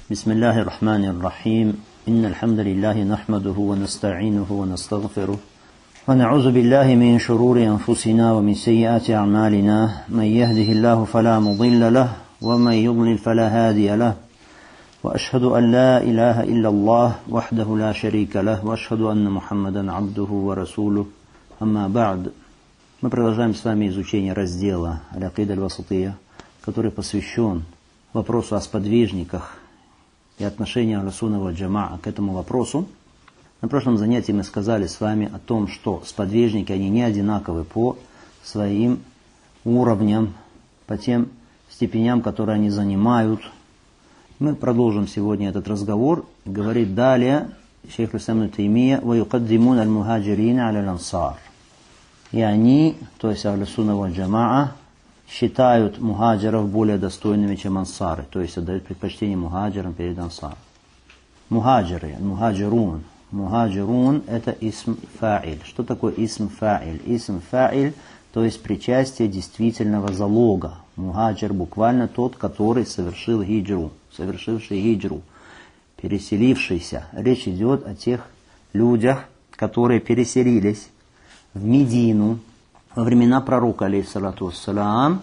بسم الله الرحمن الرحيم إن الحمد لله نحمده ونستعينه ونستغفره ونعوذ بالله من شرور أنفسنا ومن سيئات أعمالنا من يهده الله فلا مضل له ومن يضلل فلا هادي له وأشهد أن لا إله إلا الله وحده لا شريك له وأشهد أن محمدا عبده ورسوله أما بعد. Мы продолжаем с вами изучение раздела Аль-Акида аль-Васития, который посвящен вопросу о сподвижниках и отношению Ахлю-Сунна валь Джамаа к этому вопросу. На прошлом занятии мы сказали с вами о том, что сподвижники, они не одинаковы по своим уровням, по тем степеням, которые они занимают. Мы продолжим сегодня этот разговор. Говорит далее шейх ибн Таймия: «Ваюкаддимун аль-мухаджирина аля-аль-ансар». И они, то есть Ахлю-Сунна валь Джамаа, считают мухаджиров более достойными, чем ансары, то есть отдают предпочтение мухаджирам перед ансаром. Мухаджиры, мухаджирун. Мухаджирун – это исм фа'иль. Что такое исм фа'иль? Исм фа'иль, то есть причастие действительного залога. Мухаджир буквально тот, который совершил хиджру, совершивший хиджру, переселившийся. Речь идет о тех людях, которые переселились в Медину во времена пророка, алейхиссалату вассалям,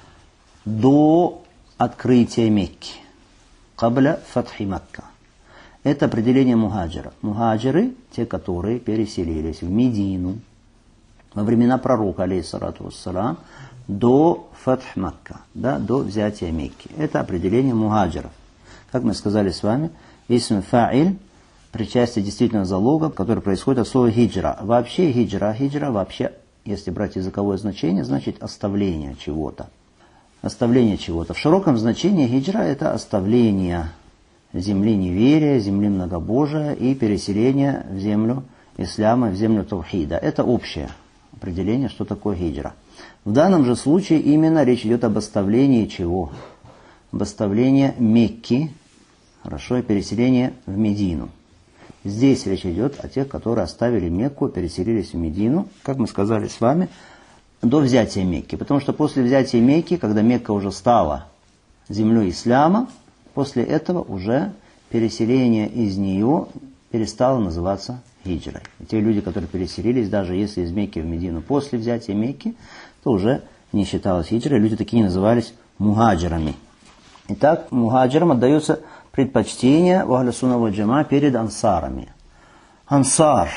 до открытия Мекки. Кабля фатхи Макка. Это определение мухаджира. Мухаджиры – те, которые переселились в Медину во времена пророка, алейхиссалату вассалям, до фатх Макка, до взятия Мекки. Это определение мухаджиров. Как мы сказали с вами, исм фа'иль, причастие действительного залога, который происходит от слова хиджра. Вообще хиджра вообще, если брать языковое значение, значит оставление чего-то. Оставление чего-то. В широком значении хиджра – это оставление земли неверия, земли многобожия и переселение в землю исляма, в землю таухида. Это общее определение, что такое хиджра. В данном же случае именно речь идет об оставлении чего? Об оставлении Мекки, хорошо, и переселение в Медину. Здесь речь идет о тех, которые оставили Мекку, переселились в Медину, как мы сказали с вами, до взятия Мекки. Потому что после взятия Мекки, когда Мекка уже стала землей исляма, после этого уже переселение из нее перестало называться хиджрой. И те люди, которые переселились, даже если из Мекки в Медину после взятия Мекки, то уже не считалось хиджрой, люди такие назывались мухаджирами. Итак, мухаджирам отдается предпочтение в Ахлю-Сунна валь Джамаа перед ансарами. Ансар.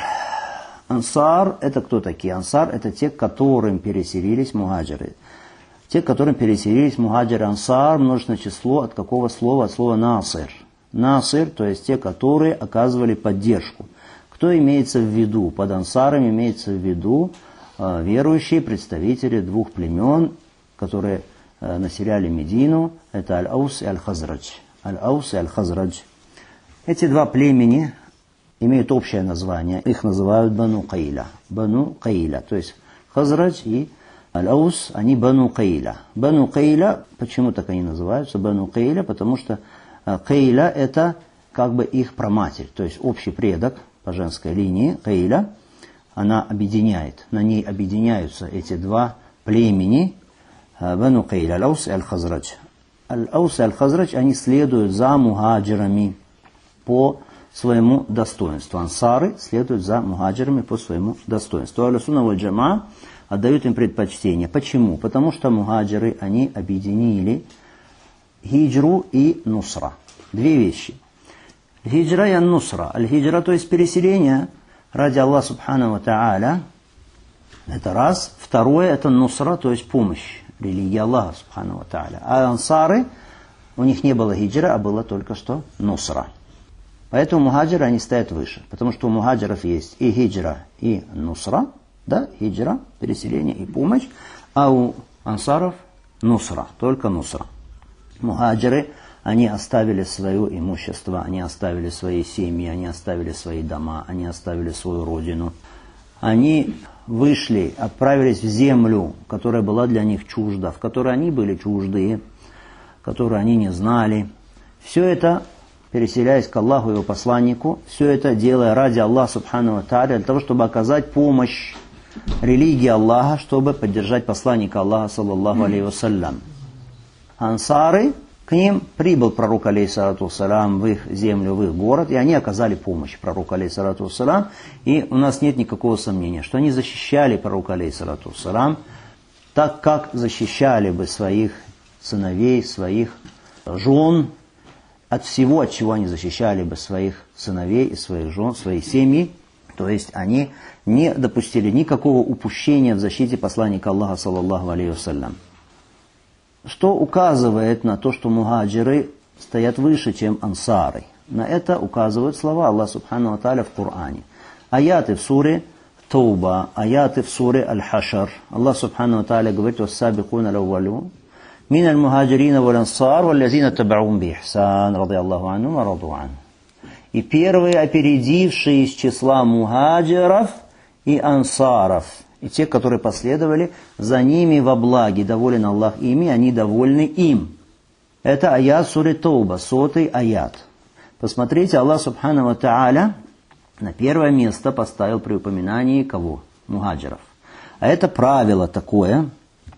Ансар – это кто такие? Ансар – это те, к которым переселились мухаджиры. Те, к которым переселились мухаджиры, ансар, множественное число от какого слова? От слова насир. Насир, то есть те, которые оказывали поддержку. Кто имеется в виду? Под ансарами имеется в виду верующие представители двух племен, которые населяли Медину. Это Аль-Аус и Аль-Хазрадж. Аль-Аус и Аль-Хазрадж. Эти два племени имеют общее название. Их называют Бану Каиля. Бану Каиля. То есть Хазрадж и Аль-Аус, они Бану Каиля. Бану Каиля, почему так они называются Бану Каиля? Потому что Каиля – это как бы их праматерь, то есть общий предок по женской линии. Каиля, она объединяет, на ней объединяются эти два племени Бану Каиля, Аль-Аус и Аль-Хазрадж. Аль-Аус и Аль-Хазрадж, они следуют за мухаджирами по своему достоинству. Ансары следуют за мухаджирами по своему достоинству. Ахлю-Сунна валь Джамаа отдают им предпочтение. Почему? Потому что мухаджиры, они объединили хиджру и нусра. Две вещи. Хиджра и нусра. Аль-хиджра, то есть переселение ради Аллаха субхану ва тааля. Это раз. Второе, это нусра, то есть помощь. Религия Аллаха субхану ва тааля. А ансары, у них не было хиджра, а было только что нусра. Поэтому мухаджиры, они стоят выше. Потому что у мухаджиров есть и хиджра, и нусра. Хиджра, переселение и помощь. А у ансаров нусра, только нусра. Мухаджиры, они оставили свое имущество, они оставили свои семьи, они оставили свои дома, они оставили свою родину. Они вышли, отправились в землю, которая была для них чужда, в которой они были чуждые, которую они не знали. Все это, переселяясь к Аллаху и его посланнику, все это делая ради Аллаха субхану ва тааля, для того, чтобы оказать помощь религии Аллаха, чтобы поддержать посланника Аллаха саллаллаху алейхи вассалям. Ансары, К ним прибыл пророк, алейхиссалату вассалям, в их землю, в их город, и они оказали помощь пророку, алейхиссалату вассалям. И у нас нет никакого сомнения, что они защищали пророка, алейхиссалату вассалям, так как защищали бы своих сыновей, своих жен, от всего, от чего они защищали бы своих сыновей и своих жен, свои семьи. То есть они не допустили никакого упущения в защите посланника Аллаха, саллаллаху алейхи вассалям. Что указывает на то, что мухаджиры стоят выше, чем ансары. На это указывают слова Аллаха субхану ва тааля в Коране. Аяты в суре Тауба, аяты в суре Аль-Хашр. Аллах субхану ва тааля говорит: «Вассабикуна лаввалун мин аль-мухаджирина вал-ансар валлазина табаун би-ихсан, ради Аллаху анхум ва раду анху». И первые, опередившие из числа мухаджиров и ансаров, и те, которые последовали за ними во благе, доволен Аллах ими, они довольны им. Это аят суре Тауба, 100-й аят. Посмотрите, Аллах субхану ва тааля на первое место поставил при упоминании кого? Мухаджиров. А это правило такое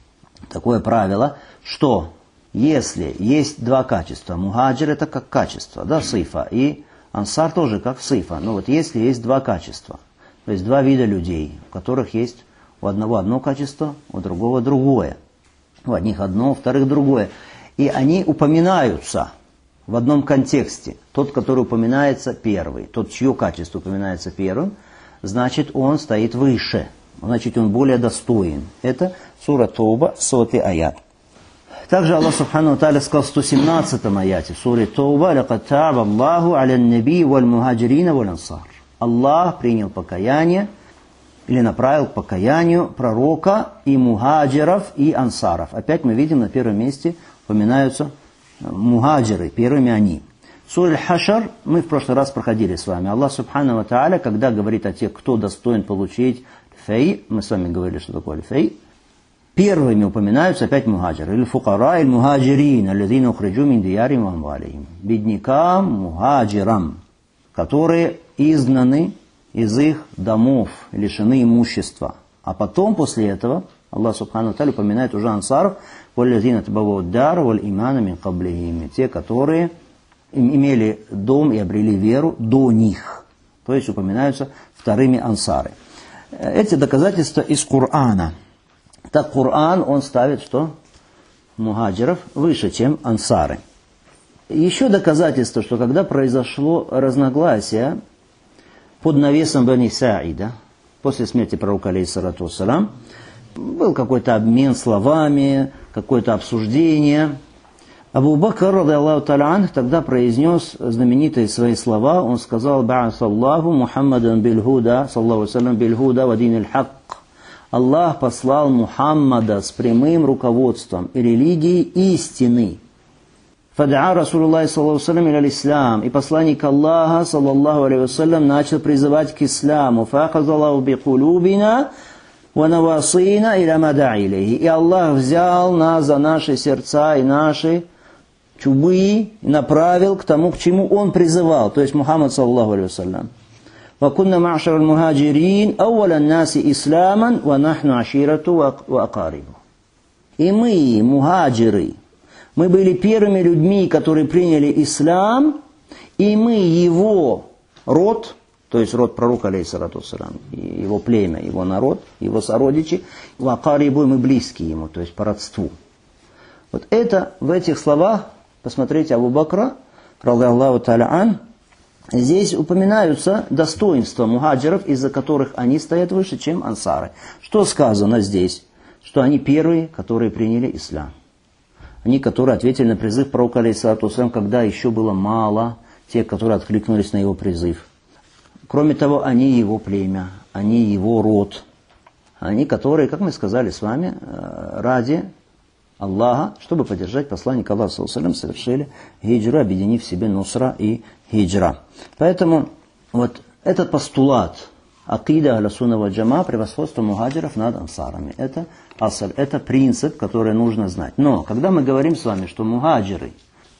правило, что если есть два качества, мухаджир это как качество, да, сифа, и ансар тоже как сифа. Но вот если есть два качества, то есть два вида людей, у которых есть у одного одно качество, у другого другое. У одних одно, у вторых другое. И они упоминаются в одном контексте. Тот, который упоминается первый, тот, чье качество упоминается первым, значит, он стоит выше. Значит, он более достоин. Это сура Тауба, 100-й аят. Также Аллах субхану ва тааля сказал в 117-м аяте в суре Тауба: «Лакад таба Аллаху аля наби валь мухаджирина валь ансар». Аллах принял покаяние или направил к покаянию пророка и мухаджиров и ансаров. Опять мы видим, на первом месте упоминаются мухаджиры, первыми они. Сура Аль-Хашр мы в прошлый раз проходили с вами. Аллах субхану ва тааля, когда говорит о тех, кто достоин получить фей, мы с вами говорили, что такое фей, первыми упоминаются опять мухаджиры. «Иль-фукара иль-мухаджирин, аллазина ухриджу мин диярим ва амвалихим». Беднякам, мухаджирам, которые изгнаны из их домов, лишены имущества. А потом, после этого, Аллах субхану ва тааля упоминает уже ансаров: «Валлазина табаввау дар валь имана мин каблихим». Те, которые имели дом и обрели веру до них. То есть упоминаются вторыми ансары. Эти доказательства из Корана. Так Коран, он ставит, что мухаджиров выше, чем ансары. Еще доказательство, что когда произошло разногласие под навесом Бани Саида, после смерти пророка, алейхиссалату вассалям, был какой-то обмен словами, какое-то обсуждение. Абу Бакр, ради Аллаху та'аля анху, тогда произнес знаменитые свои слова. Он сказал: «Ба'асаллаху Мухаммадан бильхуда, саллаху салям бильхуда ва дин аль-хак». Аллах послал Мухаммада с прямым руководством и религией истины. «Фадаа Расулуллах саллаху салям иля ислам». И посланник Аллаха, саллаллаху алейхи вассалям, начал призывать к исламу. «Фахазаллаху бикулубина ва навасина иля мада илейхи». И Аллах взял нас за наши сердца и наши чубы и направил к тому, к чему Он призывал, то есть Мухаммад, саллаллаху алейхи вассалям. وَكُنَّ مَعْشَرَ الْمُهَاجِرِينَ أَوَّلَ النَّاسِ إِسْلَامًا وَنَحْنُ عَشِيرَةُ وَأَقَارِبُ. И мы, мухаджиры, мы были первыми людьми, которые приняли ислам, и мы его род, то есть род пророка, алейхиссалату вассалям, его племя, его народ, его сородичи, وَأَقَارِبُ, мы близкие ему, то есть по родству. Вот это в этих словах, посмотрите, Абу Бакра, ради Аллаху та'аля анху, здесь упоминаются достоинства мухаджиров, из-за которых они стоят выше, чем ансары. Что сказано здесь? Что они первые, которые приняли ислам. Они, которые ответили на призыв пророка, алейхиссалату вассалям, когда еще было мало тех, которые откликнулись на его призыв. Кроме того, они его племя, они его род. Они, которые, как мы сказали с вами, ради Аллаха, чтобы поддержать посланника Аллаха, саллаллаху алейхи ва саллям, совершили хиджру, объединив в себе нусра и хиджра. Поэтому вот этот постулат акида ахля сунна валь джама, превосходство мухаджиров над ансарами, это асаль, это принцип, который нужно знать. Но когда мы говорим с вами, что мухаджиры,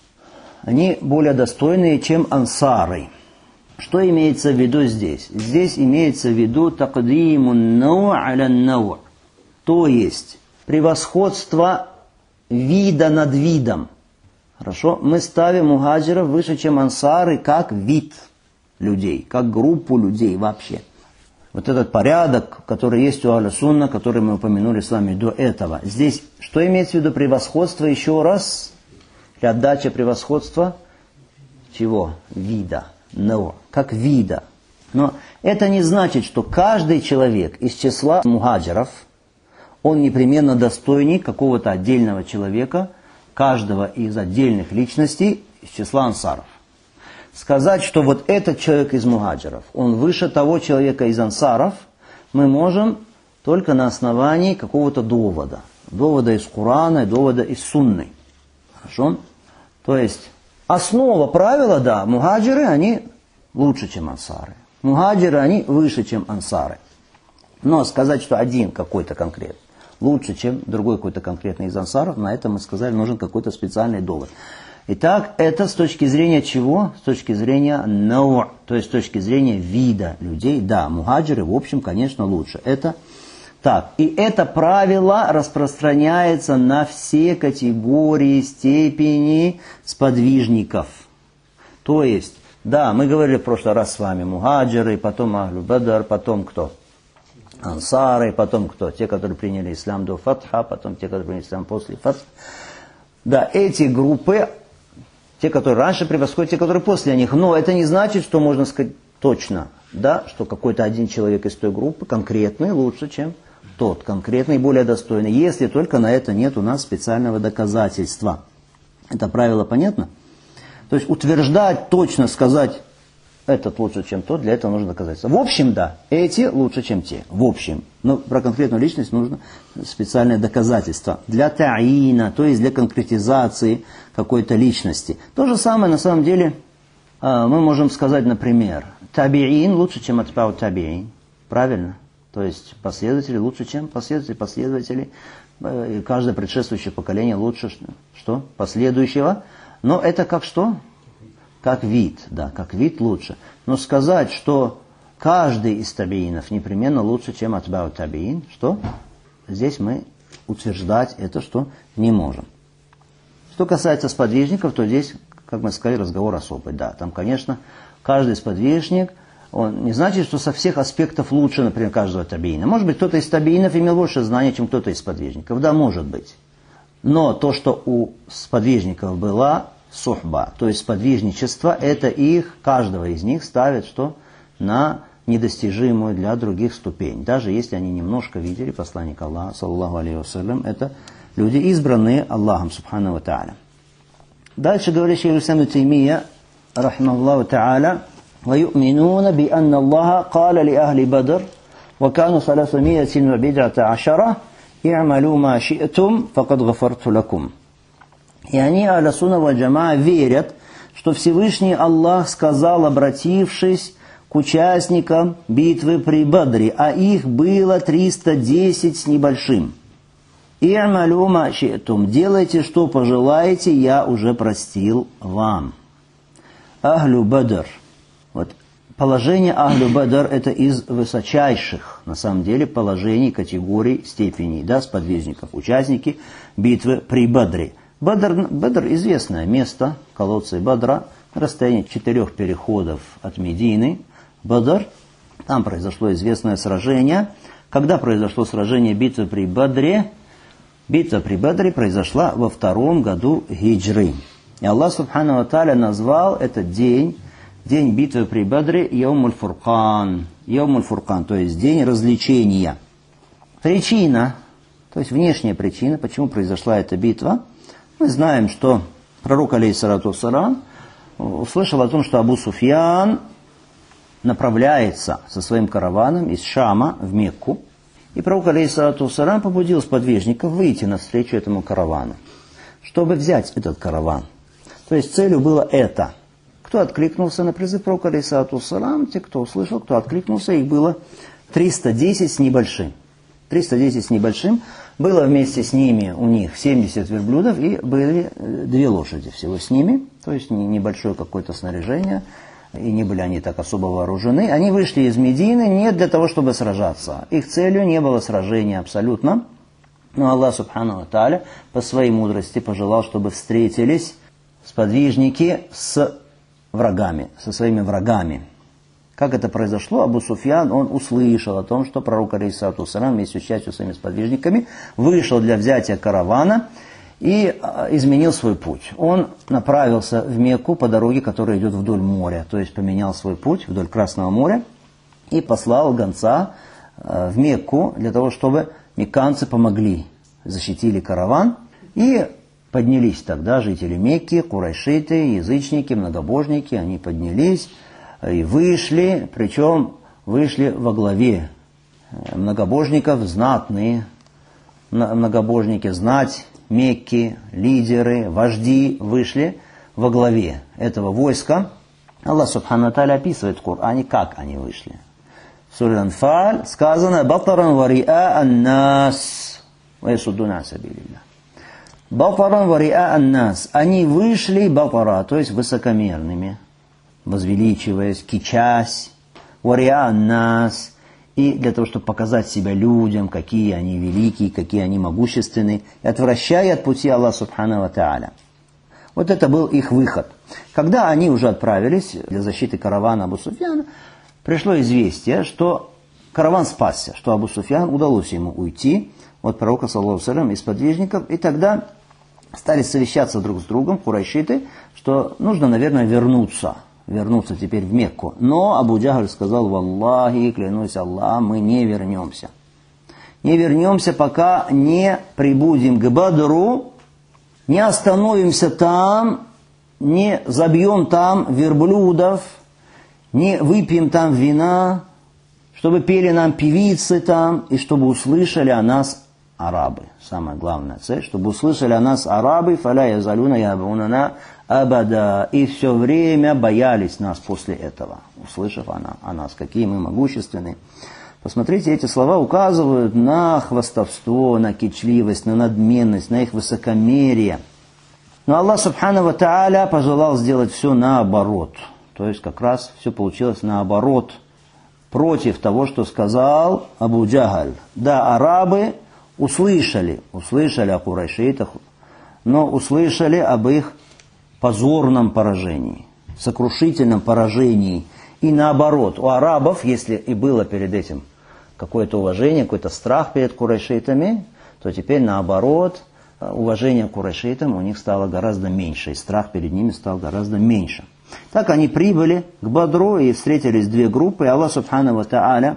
они более достойные, чем ансары, что имеется в виду здесь? Здесь имеется в виду такдимун нау аля нау, то есть превосходство вида над видом. Хорошо? Мы ставим мухаджиров выше, чем ансары, как вид людей, как группу людей вообще. Вот этот порядок, который есть у Ахля Сунна, который мы упомянули с вами до этого. Здесь что имеется в виду превосходство еще раз? Или отдача превосходства? Чего? Вида. No. Как вида. Но это не значит, что каждый человек из числа мухаджиров, он непременно достойней какого-то отдельного человека, каждого из отдельных личностей из числа ансаров. Сказать, что вот этот человек из мухаджиров, он выше того человека из ансаров, мы можем только на основании какого-то довода. Довода из Корана, довода из Сунны. Хорошо? То есть, основа правила, да, мухаджиры, они лучше, чем ансары. Мухаджиры, они выше, чем ансары. Но сказать, что один какой-то конкретный лучше, чем другой какой-то конкретный из ансаров, на это мы сказали, нужен какой-то специальный довод. Итак, это с точки зрения чего? С точки зрения нау', то есть с точки зрения вида людей. Да, мухаджиры, в общем, конечно, лучше. Это так. И это правило распространяется на все категории, степени сподвижников. То есть, да, мы говорили в прошлый раз с вами мухаджиры, потом Ахлю Бадр, потом кто? Ансары, потом кто? Те, которые приняли ислам до фатха, потом те, которые приняли ислам после фатха. Да, эти группы, те, которые раньше превосходят, те, которые после них. Но это не значит, что можно сказать точно, да, что какой-то один человек из той группы конкретный лучше, чем тот, конкретный, более достойный, если только на это нет у нас специального доказательства. Это правило понятно? То есть утверждать, точно сказать, этот лучше, чем тот, для этого нужно доказательство. В общем, да, эти лучше, чем те. В общем. Но про конкретную личность нужно специальное доказательство. Для та'ина, то есть для конкретизации какой-то личности. То же самое, на самом деле, мы можем сказать, например, табиин лучше, чем атбау табиин. Правильно? То есть последователи лучше, чем последователи. И каждое предшествующее поколение лучше, что? Последующего. Но это как что? Как вид, да, как вид лучше. Но сказать, что каждый из табиинов непременно лучше, чем атбау табиин, что? Здесь мы утверждать это, что не можем. Что касается сподвижников, то здесь, как мы сказали, разговор особый. Да, там, конечно, каждый сподвижник, он не значит, что со всех аспектов лучше, например, каждого табиина. Может быть, кто-то из табиинов имел больше знаний, чем кто-то из сподвижников. Да, может быть. Но то, что у сподвижников была сухба, то есть сподвижничество, это их, каждого из них ставит что? На недостижимую для других ступень. Даже если они немножко видели посланника Аллаха, саллаллаху алейхи вассалям, это люди, избранные Аллахом, субхану ва та'аля. Дальше говорит шейх ибн Таймия, рахмаллаху та'аля, وَيُؤْمِنُونَ بِأَنَّ اللَّهَ قَالَ لِأَهْلِ بَدْرٍ وَكَانُوا 319 اعْمَلُوا مَا شِئْتُمْ فَقَدْ غَفَرْتُ لَكُمْ. И они, Ахлю Сунна валь Джамаа, верят, что Всевышний Аллах сказал, обратившись к участникам битвы при Бадре, а их было 310 с небольшим. «И'малю ма ши'тум», делайте, что пожелаете, я уже простил вам. Ахлю Бадр. Вот. Положение Ахлю Бадр – это из высочайших, на самом деле, положений, категорий, степеней, да, сподвижников, участники битвы при Бадре. Бадр – известное место, колодцы Бадра, на расстоянии 4 переходов от Медины. Бадр, там произошло известное сражение. Когда произошло сражение битвы при Бадре? Битва при Бадре произошла во 2 году хиджры. И Аллах Субхану ва Тааля назвал этот день битвы при Бадре Яумуль Фуркан. Яумуль Фуркан, то есть день развлечения. Причина, то есть внешняя причина, почему произошла эта битва. Мы знаем, что пророк, алейхиссалату вассалям, услышал о том, что Абу Суфьян направляется со своим караваном из Шама в Мекку. И пророк, алейхиссалату вассалям, побудил сподвижников выйти навстречу этому каравану, чтобы взять этот караван. То есть целью было это. Кто откликнулся на призыв пророка, алейхиссалату вассалям, те, кто услышал, кто откликнулся, их было 310 с небольшим. 310 с небольшим. Было вместе с ними у них 70 верблюдов и были 2 лошади всего с ними. То есть небольшое какое-то снаряжение. И не были они так особо вооружены. Они вышли из Медины не для того, чтобы сражаться. Их целью не было сражения абсолютно. Но Аллах Субхану ва Тааля по своей мудрости пожелал, чтобы встретились сподвижники с врагами, со своими врагами. Как это произошло? Абу Суфьян, он услышал о том, что пророк алейхиссалату вассалям вместе с частью своими сподвижниками вышел для взятия каравана и изменил свой путь. Он направился в Мекку по дороге, которая идет вдоль моря, то есть поменял свой путь вдоль Красного моря и послал гонца в Мекку для того, чтобы мекканцы помогли, защитили караван. И поднялись тогда жители Мекки, курайшиты, язычники, многобожники, они поднялись и вышли, причем вышли во главе многобожников, знатные многобожники, знать Мекки, лидеры, вожди вышли во главе этого войска. Аллах Субхану ва Тааля описывает в Коране, как они вышли. В суре Анфаль сказано: «Батаран ва риа ан-нас ва ясуддуна ан сабилиллях». Батаран ва риа ан-нас. Они вышли батара, то есть высокомерными, возвеличиваясь, кичась, ва риа ан-нас, и для того, чтобы показать себя людям, какие они великие, какие они могущественные, и отвращая от пути Аллаха Субхану ва Тааля. Вот это был их выход. Когда они уже отправились для защиты каравана Абу Суфьяна, пришло известие, что караван спасся, что Абу Суфьян удалось ему уйти от пророка, саллаллаху алейхи ва саллям, и сподвижников, и тогда стали совещаться друг с другом, курайшиты, что нужно, наверное, вернуться теперь в Мекку. Но Абу Джахаль сказал: «Валлахи, клянусь Аллахом, мы не вернемся. Не вернемся, пока не прибудем к Бадру, не остановимся там, не забьем там верблюдов, не выпьем там вина, чтобы пели нам певицы там, и чтобы услышали о нас арабы». Самая главная цель, чтобы услышали о нас арабы, «фаля язалюна ябунана абада», и все время боялись нас после этого, услышав о нас, какие мы могущественные. Посмотрите, эти слова указывают на хвастовство, на кичливость, на надменность, на их высокомерие. Но Аллах Субхану ва Тааля пожелал сделать все наоборот. То есть как раз все получилось наоборот, против того, что сказал Абу Джахаль. Да, арабы услышали о курайшитах, но услышали об их позорном поражении, сокрушительном поражении. И наоборот, у арабов, если и было перед этим какое-то уважение, какой-то страх перед курайшитами, то теперь наоборот, уважение к курайшитам у них стало гораздо меньше, и страх перед ними стал гораздо меньше. Так они прибыли к Бадру и встретились две группы, и Аллах Субхану ва Тааля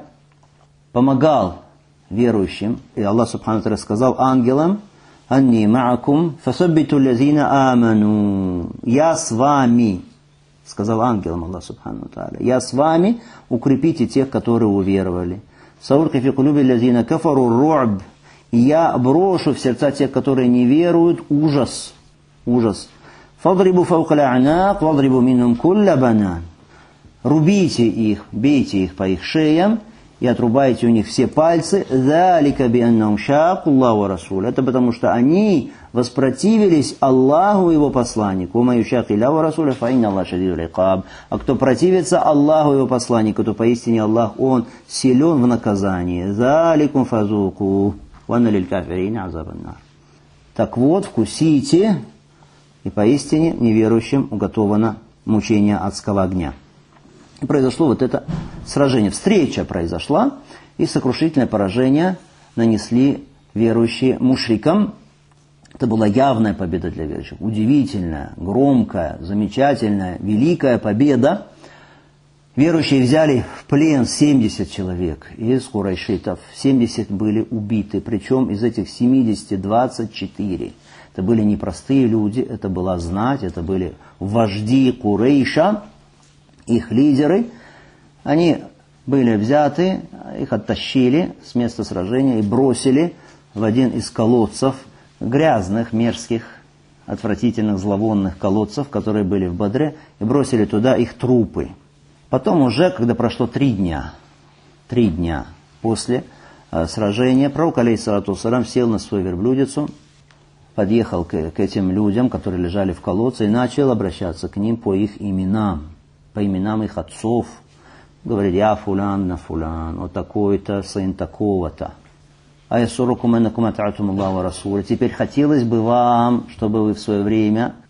помогал верующим, и Аллах Субхану ва Тааля сказал ангелам: «Анни ма'акум фасаббиту лазина аману». «Я с вами», сказал ангелам Аллах Субхану ва Тааля, «я с вами, укрепите тех, которые уверовали». «Саулки фи кулуби лазина кафару ру'б». «И я брошу в сердца тех, которые не веруют, ужас». «Фадрибу фаука л'а'нак, вадрибу минум кулля банан». «Рубите их, бейте их по их шеям и отрубайте у них все пальцы». «Залика бианнахум шаку Аллаху ва расуля». Это потому, что они воспротивились Аллаху и Его посланнику. «Ума юшаки Аллаху ва расуля, фа инна Аллаха шадидуль икаб». А кто противится Аллаху и Его посланнику, то поистине Аллах, Он силен в наказании. «Заликум фазуку, ва анна лиль кафирина азабан нар». Так вот, вкусите, и поистине неверующим уготовано мучение адского огня. И произошло вот это сражение. Встреча произошла, и сокрушительное поражение нанесли верующие мушрикам. Это была явная победа для верующих. Удивительная, громкая, замечательная, великая победа. Верующие взяли в плен 70 человек из курайшитов. 70 были убиты, причем из этих 70 24. Это были непростые люди, это была знать, это были вожди Курейша, их лидеры. Они были взяты, их оттащили с места сражения и бросили в один из колодцев, грязных, мерзких, отвратительных, зловонных колодцев, которые были в Бадре, и бросили туда их трупы. Потом уже, когда прошло 3 дня после сражения, пророк, алейхиссалату вассалям, сел на свою верблюдицу, подъехал к этим людям, которые лежали в колодце, и начал обращаться к ним по их именам, по именам их отцов. Говорит: «Я фулян на фулян, вот такой-то, сын такого-то. А я сурукум энакум атаатум Аллаху ва расуля». Теперь хотелось бы вам, чтобы вы в свое время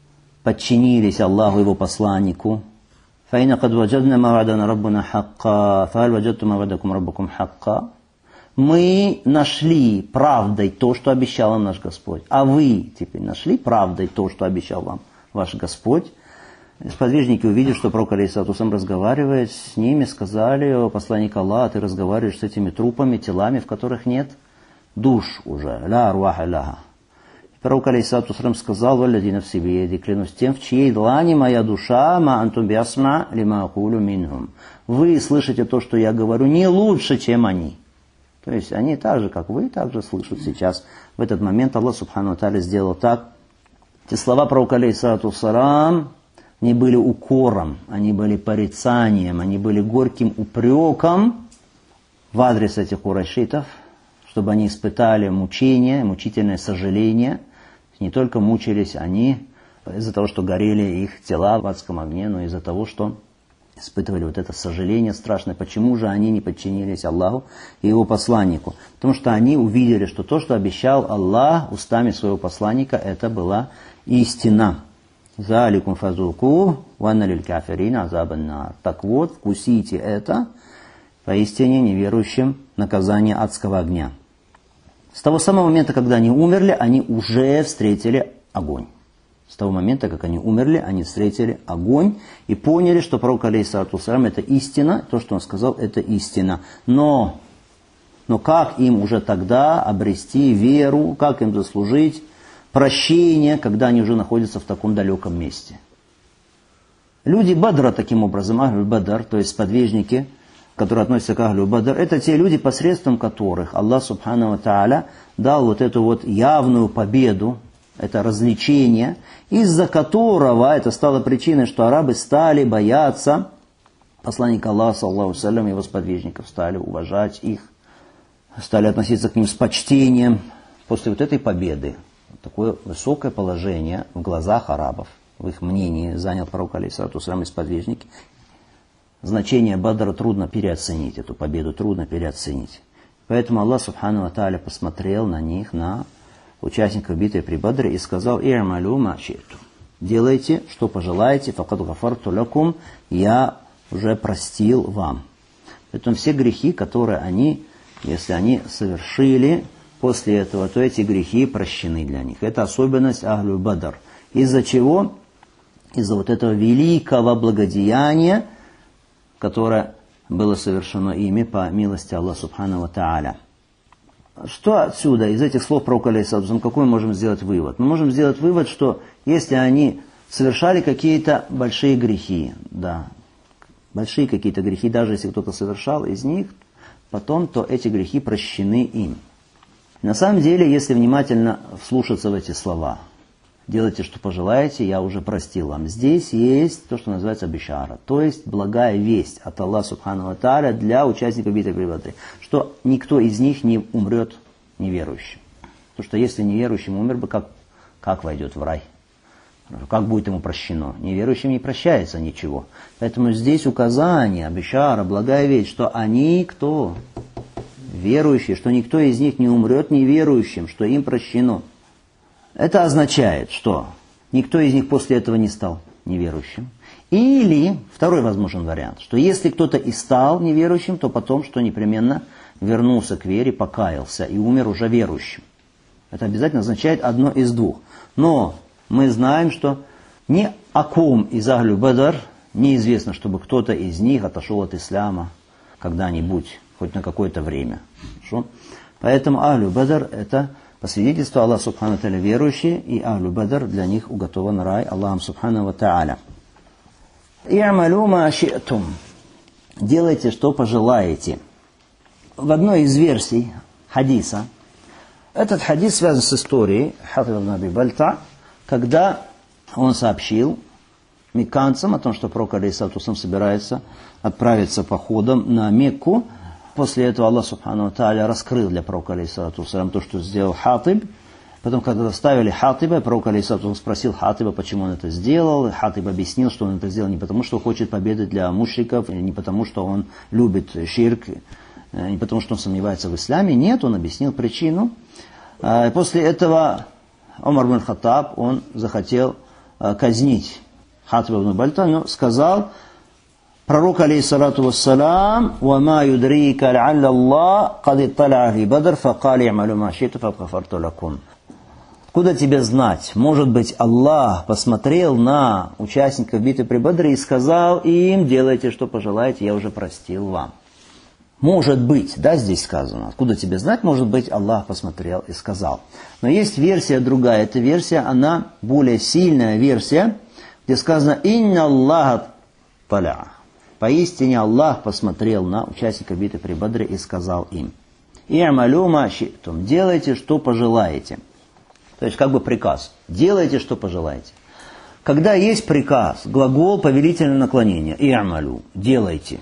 подчинились Аллаху и Его посланнику. فَإِنَّ قَدْ وَجَدْنَا مَا وَعَدَنَا رَبُّنَا حَقًّا فَهَلْ وَجَدْتُمْ مَا وَعَدَكُمْ رَبُّكُمْ حَقًّا. Мы нашли правдой то, что обещал нам наш Господь. А вы теперь нашли правдой то, что обещал вам ваш Господь. Сподвижники, увидев, что пророк алейхиссалату вассалям разговаривает с ними, сказали: о посланник Аллаха, ты разговариваешь с этими трупами, телами, в которых нет душ уже. Ля руаха ляха. Пророк алейхиссалату вассалям сказал: валлади нафси биеди, клянусь тем, в чьей длани моя душа, ма антум биасма лима акулю минхум. Вы слышите то, что я говорю, не лучше, чем они. То есть они так же, как вы, так же слышат сейчас. В этот момент Аллах субхану ва тааля сделал так. Эти слова пророка алейхиссалату вассалям, они были укором, они были порицанием, они были горьким упреком в адрес этих курайшитов, чтобы они испытали мучение, мучительное сожаление. Не только мучились они из-за того, что горели их тела в адском огне, но из-за того, что испытывали вот это сожаление страшное. Почему же они не подчинились Аллаху и Его посланнику? Потому что они увидели, что то, что обещал Аллах устами своего посланника, это была истина. «Заликум фазуку ванна лиль кафирина азабан нар». Так вот, вкусите это, поистине неверующим наказание адского огня. С того самого момента, когда они умерли, они уже встретили огонь. С того момента, как они умерли, они встретили огонь и поняли, что пророк алейхиссалату вассалям это истина, то, что он сказал, это истина. Но как им уже тогда обрести веру, как им заслужить прощение, когда они уже находятся в таком далеком месте? Люди Бадра, таким образом, Ахлю Бадр, то есть сподвижники, которые относятся к Ахлю Бадр, это те люди, посредством которых Аллах субхану ва тааля дал вот эту вот явную победу, это развлечение, из-за которого это стало причиной, что арабы стали бояться посланника Аллаха, саллаллаху алейхи ва саллям, и его сподвижников, стали уважать их, стали относиться к ним с почтением. После вот этой победы такое высокое положение в глазах арабов, в их мнении, занял пророк алейхиссалату вассалям и сподвижники. Значение Бадра трудно переоценить, эту победу трудно переоценить. Поэтому Аллах субхану ва тааля посмотрел на них, на участников битвы при Бадре, и сказал: «И'малю ма ши'тум». Делайте, что пожелаете, факад гафарту лакум, я уже простил вам. Поэтому все грехи, которые они, если они совершили после этого, то эти грехи прощены для них. Это особенность Ахлю Бадр. Из-за чего? Из-за вот этого великого благодеяния, которое было совершено ими по милости Аллаха субхану ва тааля. Что отсюда, из этих слов пророка алейхиссалату вассалям, какой мы можем сделать вывод? Мы можем сделать вывод, что если они совершали какие-то большие грехи, да, большие какие-то грехи, даже если кто-то совершал из них, потом, то эти грехи прощены им. На самом деле, если внимательно вслушаться в эти слова, делайте, что пожелаете, я уже простил вам. Здесь есть то, что называется бишара, то есть благая весть от Аллаха субхану ва тааля для участников битвы при Бадре, что никто из них не умрет неверующим. Потому что если неверующим умер бы, как войдет в рай? Как будет ему прощено? Неверующим не прощается ничего. Поэтому здесь указание, бишара, благая весть, что они кто? Верующие, что никто из них не умрет неверующим, что им прощено. Это означает, что никто из них после этого не стал неверующим. Или, второй возможен вариант, что если кто-то и стал неверующим, то потом, что непременно вернулся к вере, покаялся и умер уже верующим. Это обязательно означает одно из двух. Но мы знаем, что ни о ком из Ахлю Бадр неизвестно, чтобы кто-то из них отошел от ислама когда-нибудь, хоть на какое-то время. Хорошо? Поэтому Ахлю Бадр это по свидетельству Аллаха субхану ва тааля верующие, и Ахлю Бадр для них уготован рай Аллахом субхану ва тааля. «И'малю ма ши'тум». Делайте, что пожелаете. В одной из версий хадиса, этот хадис связан с историей Хатиб ибн Аби Бальта, когда он сообщил мекканцам о том, что пророк алейхиссалату вассалям собирается отправиться походом на Мекку. После этого Аллах субхану ва тааля раскрыл для пророка алейхиссалату вассалям то, что сделал Хатиб. Потом, когда доставили Хатиба, пророк алейхиссалату вассалям спросил Хатиба, почему он это сделал. Хатиб объяснил, что он это сделал не потому, что хочет победы для мушриков, не потому, что он любит ширк, не потому, что он сомневается в исламе. Нет, он объяснил причину. После этого Умар ибн Хаттаб, он захотел казнить Хатиба ибн Бальтана, сказал пророк, алейхиссалату вассалам: «Вама юдрика л'алля Аллах кад итталя ахли Бадр, факали амалю ма шиту факафарту лакум». Откуда тебе знать? Может быть, Аллах посмотрел на участников битвы при Бадре и сказал им: делайте, что пожелаете, я уже простил вам. Может быть, да, здесь сказано. Откуда тебе знать? Может быть, Аллах посмотрел и сказал. Но есть версия другая. Эта версия, она более сильная версия, где сказано: «Инна Аллаха таля». Поистине Аллах посмотрел на участников битвы при Бадре и сказал им: «И'малю ма ши'тум». Делайте, что пожелаете. То есть, как бы приказ. Делайте, что пожелаете. Когда есть приказ, глагол повелительного наклонения, «и'малю», делайте.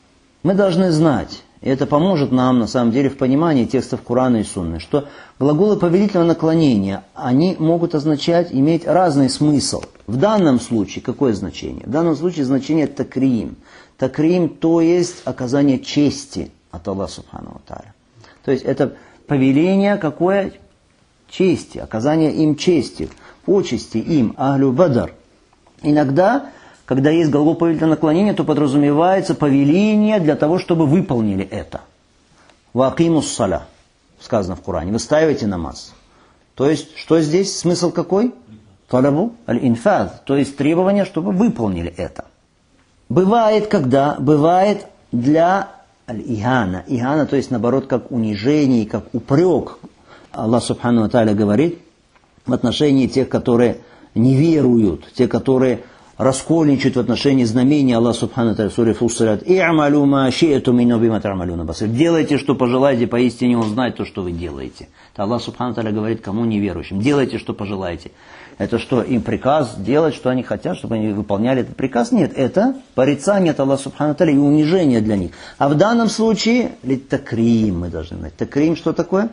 Мы должны знать, и это поможет нам, на самом деле, в понимании текстов Корана и Сунны, что глаголы повелительного наклонения, они могут означать, иметь разный смысл. В данном случае, какое значение? В данном случае значение такрим. Такрим, то есть оказание чести от Аллаха Субхану ва Тааля. То есть, это повеление какое? Чести, оказание им чести, почести им, ахлю Бадр. Иногда, когда есть глагол повелительного наклонения, то подразумевается повеление для того, чтобы выполнили это. «Ваакимус саля», сказано в Коране, выстаивайте намаз. То есть, что здесь, смысл какой? «Талабу аль-инфаз», то есть требование, чтобы выполнили это. Бывает, когда? Бывает для аль-ихана. Ихана, то есть, наоборот, как унижение, как упрек. Аллах Субхану ва Тааля говорит в отношении тех, которые не веруют, те, которые раскольничают в отношении знамения Аллаха Субхану ва Тааля в суре Фуссилат: «И'малю ма ши'тум инна бима та'малюна басир». Делайте, что пожелаете, поистине Он знает то, что вы делаете. Это Аллах Субхану ва Тааля говорит кому неверующим: делайте, что пожелаете. Это что, им приказ делать, что они хотят, чтобы они выполняли этот приказ? Нет, это порицание от Аллаха Субхану ва Тааля и унижение для них. А в данном случае, такрим мы должны знать. Такрим что такое?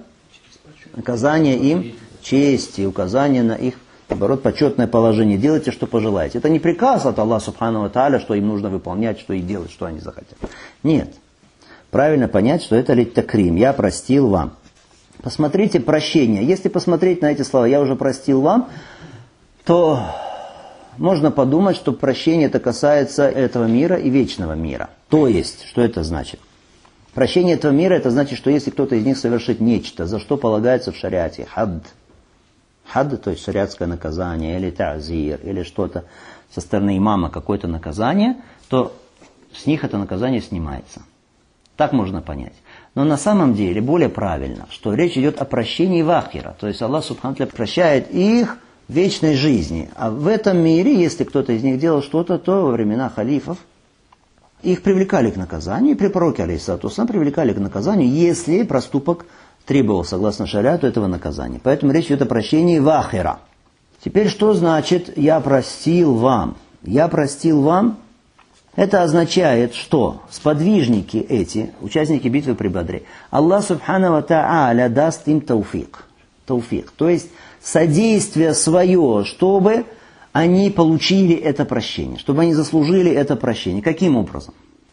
Указание им чести, указание на их, наоборот, почетное положение. Делайте, что пожелаете. Это не приказ от Аллаха Субхану ва Тааля, что им нужно выполнять, что и делать, что они захотят. Нет. Правильно понять, что это такрим. Я простил вам. Посмотрите прощение. Если посмотреть на эти слова, я уже простил вам, то можно подумать, что прощение это касается этого мира и вечного мира. То есть, что это значит? Прощение этого мира, это значит, что если кто-то из них совершит нечто, за что полагается в шариате хадд, то есть шариатское наказание, или та'зир, или что-то со стороны имама, какое-то наказание, то с них это наказание снимается. Так можно понять. Но на самом деле более правильно, что речь идет о прощении в ахира. То есть Аллах Субхану ва Тааля прощает их в вечной жизни. А в этом мире, если кто-то из них делал что-то, то во времена халифов их привлекали к наказанию, и при пророке, алейхиссалату вассалам, привлекали к наказанию, если проступок требовал, согласно шариату, этого наказания. Поэтому речь идет о прощении в ахира. Теперь, что значит «я простил вам»? «Я простил вам» – это означает, что сподвижники эти, участники битвы при Бадре, Аллах Субхану ва Тааля даст им тауфик. То есть содействие свое, чтобы они получили это прощение, чтобы они заслужили это прощение. Каким образом?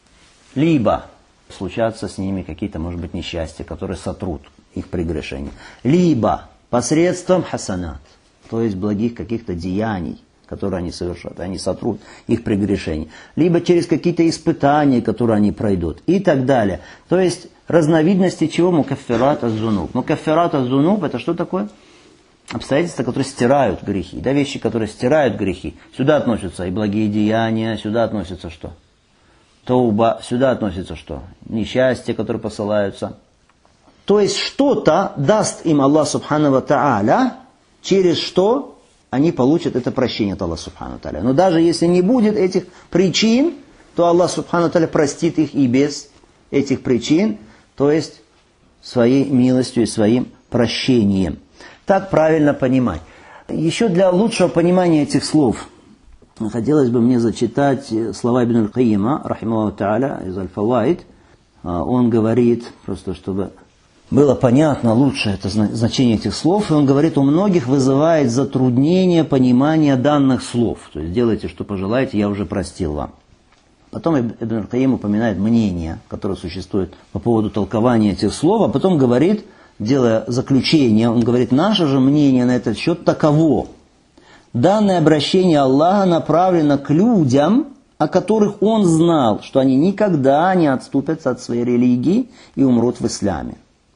Либо случатся с ними какие-то, может быть, несчастья, которые сотрут их прегрешения. Либо посредством хасанат, то есть благих каких-то деяний, которые они совершат, они сотрут их прегрешения. Либо через какие-то испытания, которые они пройдут и так далее. То есть разновидности чего? Мукаффират аз-зунуб. Мукаффират аз-зунуб это что такое? Обстоятельства, которые стирают грехи, да, вещи, которые стирают грехи. Сюда относятся и благие деяния, сюда относятся что? Тауба, сюда относятся что? Несчастья, которые посылаются. То есть что-то даст им Аллах Субхану ва Тааля, через что они получат это прощение от Аллаха Субхану ва Тааля. Но даже если не будет этих причин, то Аллах Субхану ва Тааля простит их и без этих причин, то есть своей милостью и своим прощением. Так правильно понимать. Еще для лучшего понимания этих слов хотелось бы мне зачитать слова Ибн аль-Кайима, рахимаху тааля, из Аль-Фаваид. Он говорит, просто чтобы было понятно лучше это значение этих слов, и он говорит, у многих вызывает затруднение понимания данных слов. То есть делайте, что пожелаете, я уже простил вам. Потом Ибн аль-Кайим упоминает мнение, которое существует по поводу толкования этих слов, а потом говорит, делая заключение, он говорит, наше же мнение на этот счет таково. Данное обращение Аллаха направлено к людям, о которых Он знал, что они никогда не отступятся от своей религии и умрут в исламе.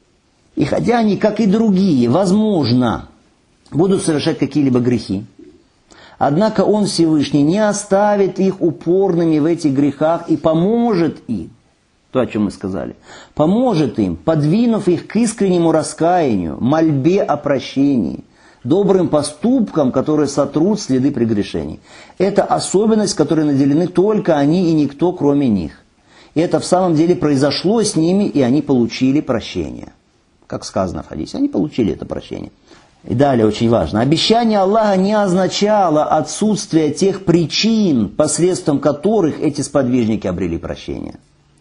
И хотя они, как и другие, возможно, будут совершать какие-либо грехи, однако Он Всевышний не оставит их упорными в этих грехах и поможет им, то, о чем мы сказали, поможет им, подвинув их к искреннему раскаянию, мольбе о прощении, добрым поступкам, которые сотрут следы прегрешений. Это особенность, которой наделены только они и никто, кроме них. И это в самом деле произошло с ними, и они получили прощение. Как сказано в хадисе, они получили это прощение. И далее очень важно. Обещание Аллаха не означало отсутствие тех причин, посредством которых эти сподвижники обрели прощение.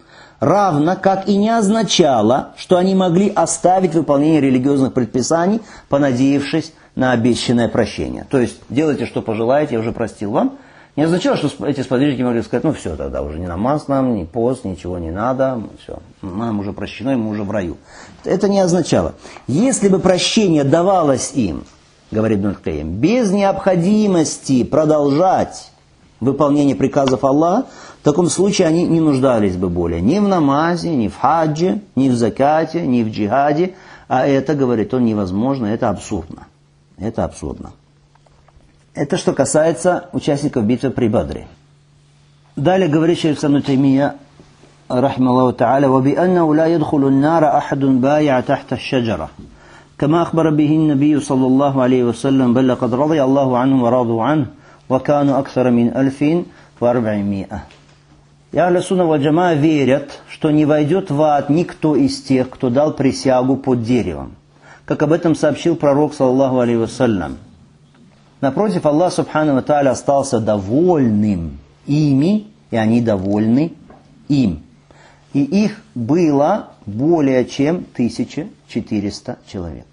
Равно как и не означало, что они могли оставить выполнение религиозных предписаний, понадеявшись на обещанное прощение. То есть, делайте, что пожелаете, я уже простил вам. Не означало, что эти сподвижники могли сказать, ну все, тогда уже ни намаз нам, ни пост, ничего не надо, все, нам уже прощено, и мы уже в раю. Это не означало. Если бы прощение давалось им, говорит Ибн аль-Кайим, без необходимости продолжать выполнение приказов Аллаха, в таком случае они не нуждались бы более ни в намазе, ни в хаджи, ни в закате, ни в джихаде. А это, говорит он, невозможно, это абсурдно. Это абсурдно. Это что касается участников битвы при Бадре. Далее говорит шейх Ибн Таймия, рахималлаху та'аля, وَبِأَنَّهُ لَا يَدْخُلُ النَّارَ أَحَدٌ بَايَعَ تَحْتَ الشَّجَرَةِ كما أخبر به النبي صلى الله عليه وسلم بل لقد رضي الله عنهم ورضوا عنه وكانوا أكثر من 1400. И Ахлю Сунна валь Джамаа верят, что не войдет в ад никто из тех, кто дал присягу под деревом, как об этом сообщил пророк, саллаллаху алейхи вассалям. Напротив, Аллах субхану ва тааля остался довольным ими, и они довольны им. И их было более чем 1400 человек.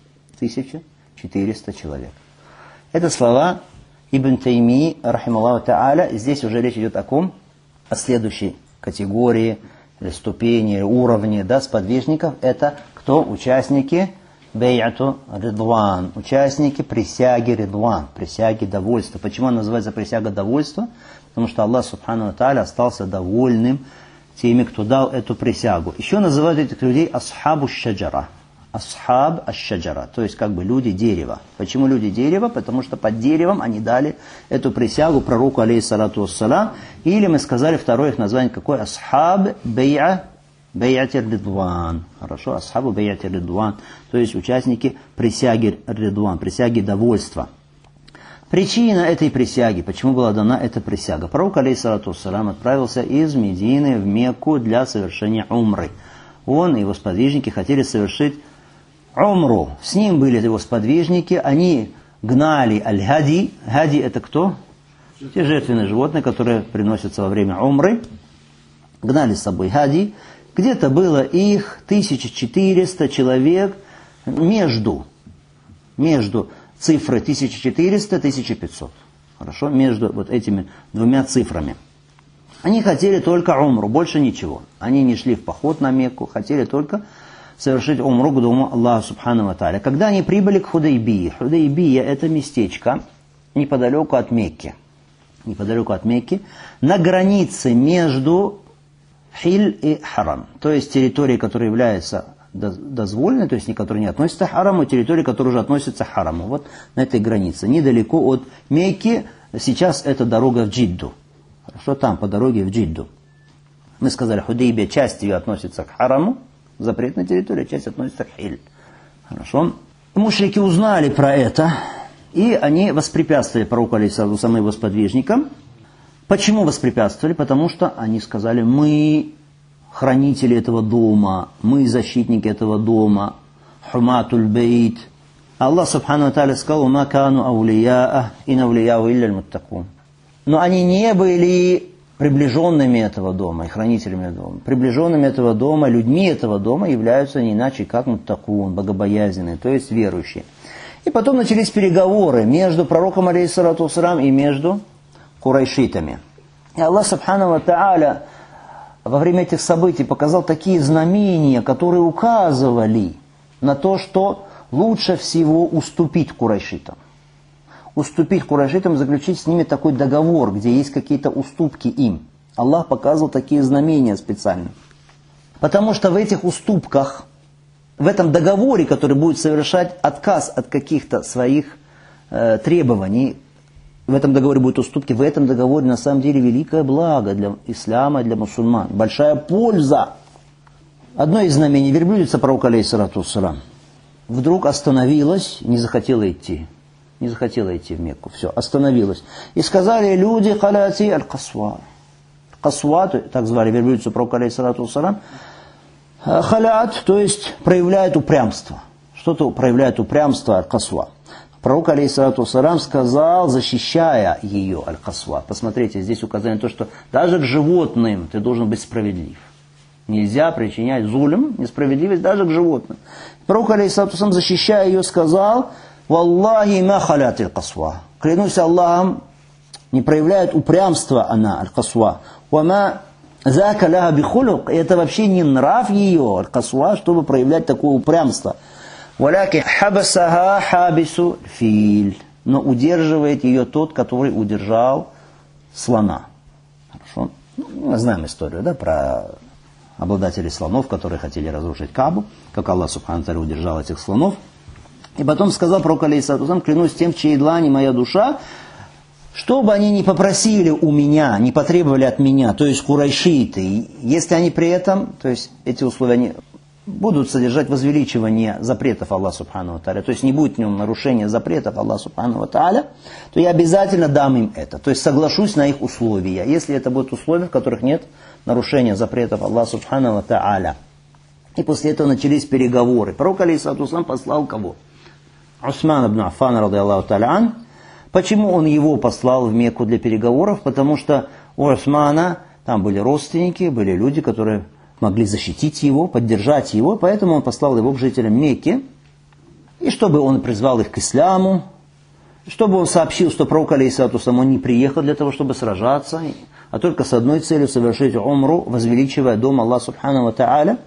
1400 человек. Это слова Ибн Таймии, рахималлаху тааля. Здесь уже речь идет о ком? О следующей категории, ступени, уровне, да, сподвижников. Это кто? Участники Бей'ату Ридван, участники присяги Ридван, присяги довольства. Почему она называется присяга довольства? Потому что Аллах субхану ва тааля остался довольным теми, кто дал эту присягу. Еще называют этих людей асхабу шаджара. Асхаб аш-шаджара, то есть как бы люди дерева. Почему люди дерева? Потому что под деревом они дали эту присягу пророку алейхиссалату вассалам. Или мы сказали второе их название какое? Асхаб бей'ати ридван. Хорошо, асхабу бей'ати ридван. То есть участники присяги ридван, присяги довольства. Причина этой присяги, почему была дана эта присяга? Пророк алейхиссалату вассалам отправился из Медины в Мекку для совершения умры. Он и его сподвижники хотели совершить умру. С ним были его сподвижники, они гнали аль-хади. Хади это кто? Те жертвенные животные, которые приносятся во время умры. Гнали с собой хади. Где-то было их 1400 человек между цифрой 1400 и 1500. Хорошо? Между вот этими двумя цифрами. Они хотели только умру, больше ничего. Они не шли в поход на Мекку, хотели только совершить умру к дому Аллаха субхану ва тааля. Когда они прибыли к Худайбии, Худайбия это местечко неподалеку от Мекки. Неподалеку от Мекки, на границе между Хиль и Харам. То есть территории, которые являются дозволенной, то есть которые не относятся к Хараму, территории, которые уже относятся к Хараму. Вот на этой границе. Недалеко от Мекки, сейчас это дорога в Джидду. Хорошо, там, по дороге в Джидду. Мы сказали, Худайбия, часть ее относится к Хараму, запретная территория, часть относится к Хиль. Хорошо. Мушрики узнали про это, и они воспрепятствовали пророку алейхиссалату вассалам и его сподвижникам. Почему воспрепятствовали? Потому что они сказали, мы хранители этого дома, мы защитники этого дома, хуматуль бейт. Аллах субхану ва тааля сказал, ма кану аулияа, ин аулияу илля аль-муттакун. Но они не были приближенными этого дома и хранителями этого дома. Приближенными этого дома, людьми этого дома являются не иначе, как муттакун, богобоязненные, то есть верующие. И потом начались переговоры между пророком алейхиссалату вассалам и между курайшитами. И Аллах субхану ва тааля во время этих событий показал такие знамения, которые указывали на то, что лучше всего уступить курайшитам. уступить курайшитам, заключить с ними такой договор, где есть какие-то уступки им. Аллах показывал такие знамения специально. Потому что в этих уступках, в этом договоре, который будет совершать отказ от каких-то своих требований, в этом договоре будут уступки, в этом договоре на самом деле великое благо для ислама, для мусульман, большая польза. Одно из знамений: верблюдица пророка алейхиссалату вассалам вдруг остановилась, не захотела идти в Мекку, все, остановилась. И сказали люди: халяти аль-касва. Касва, так звали верблюдицу пророка алейхиссалату вассалам, халят, то есть проявляет упрямство. Что-то проявляет упрямство аль-касва. Пророк алейхиссалату вассалам сказал, защищая ее, аль-касва. Посмотрите, здесь указание то, что даже к животным ты должен быть справедлив. Нельзя причинять зулем, несправедливость даже к животным. Пророк алейхиссалату вассалам, защищая ее, сказал: «Валлахи ма халят аль-касва». Клянусь Аллахом, не проявляет упрямство она, аль-касва. «Вама зака ляха бихулук». Это вообще не нрав ее, аль-касва, чтобы проявлять такое упрямство. «Валяки хабасаха хабису филь». Но удерживает ее тот, который удержал слона. Хорошо? Мы знаем историю, да, про обладателей слонов, которые хотели разрушить Каабу, как Аллах субхану ва тааля удержал этих слонов. И потом сказал пророк алейхиссалату вассалам: клянусь тем, в чьей длани моя душа, что бы они ни попросили у меня, не потребовали от меня, то есть курайшиты, если они при этом, то есть эти условия, они будут содержать возвеличивание запретов Аллаха субхану ва тааля, то есть не будет в нем нарушения запретов Аллаха субхану ва тааля, то я обязательно дам им это, то есть соглашусь на их условия, если это будут условия, в которых нет нарушения запретов Аллаха субхану ва тааля. И после этого начались переговоры. Пророк алейхиссалату вассалам послал кого? Усман ибн Аффана, радийаллаху тааля ан. Почему он его послал в Мекку для переговоров? Потому что у Усмана там были родственники, были люди, которые могли защитить его, поддержать его, поэтому он послал его к жителям Мекки, и чтобы он призвал их к исламу, чтобы он сообщил, что пророк алейхиссалату вассалам, он не приехал для того, чтобы сражаться, а только с одной целью — совершить умру, возвеличивая дом Аллаха субхану ва тааля.